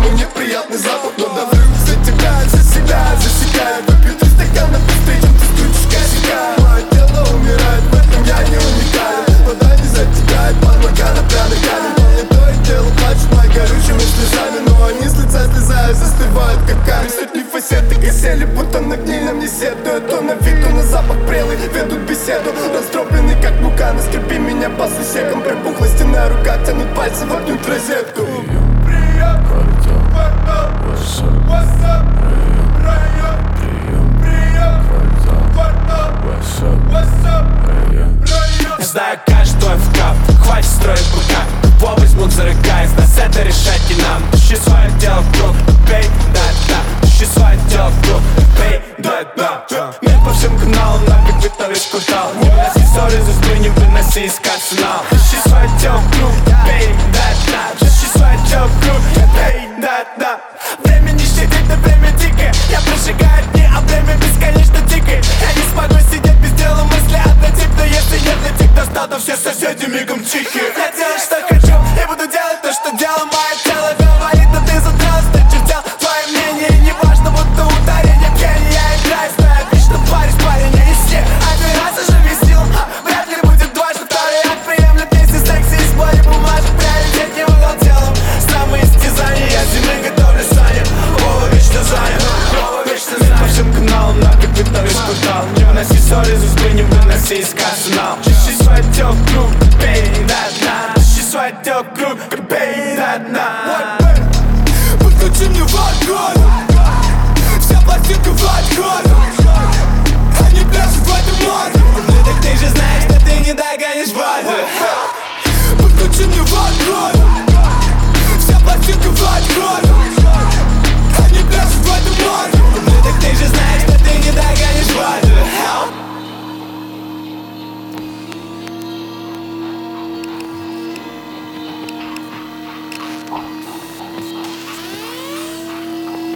знакомый неприятный запах. Но давлю за тебя, за себя, засекаю. Выпью 3 стакана быстрее, чем ты скрутишь косяка. Мое тело умирает, в этом я не уникален. Вода не затекает, подмога на пьяный камень. Но не то и дело, плачут мои горючими слезами. Но они с лица слезают, застывают как камень. Сотни фасеты кисели, будто на гнильном не сетуют. То на вид, то на запах прелый, ведут беседу. Растропленный как мука, наскрепи меня по сусекам. Припухла стена, рука тянут пальцы, воткнуть розетку. Прием, квартал, what's up, район, прием, квартал, what's up, район. Знаю каждый твой вкап, хватит строить быка. Кого возьмут за рога, из нас это решать не нам. Ищи свое дело в круг, пей, да, ищи свое дело в круг, пей, да. Мир по всем каналам, нафиг видно весь квартал. Не выноси ссоры за спину, не выноси из арсенал. Ищи свое дело в круг, пей, да, ищи свое дело в круг, пей, да. Время не щадит, но время дикое. Я прожигаю дни, а время бесконечно тикает. Я не смогу сидеть без дела, мысли однотипны. Если нет на тик, то стану все соседи мигом тихие. Я делаю, что хочу, и буду делать то, что делал. Мое тело говорит, но ты задралась, ты чертел. Твое мнение не важно, будто ударение пьяни. Я играю, знаю, отлично парень, парень, я из всех. Один раз уже висел, вряд ли будет дважды. Второй акт, приемлю песни, секси из боли бумажек. Приоритет не вывел телом, самые истязания. Я зимой готовлю сани, Вова вечно занят, Вова вечно занят. По всем каналам, нафиг видно весь квартал. Не выноси ссоры за спину, не выноси из арсенал. Ищи свое дело в круг, пей, да. Ищи свое дело в круг, пей, да. Подключи мне в огонь, вся пластинка в отход. Они пляшут в этом море. Ну так ты же знаешь, что ты не догонишь воду. Подключи мне в огонь, вся пластинка в отход. Они пляшут в этом море. Ну так ты же знаешь,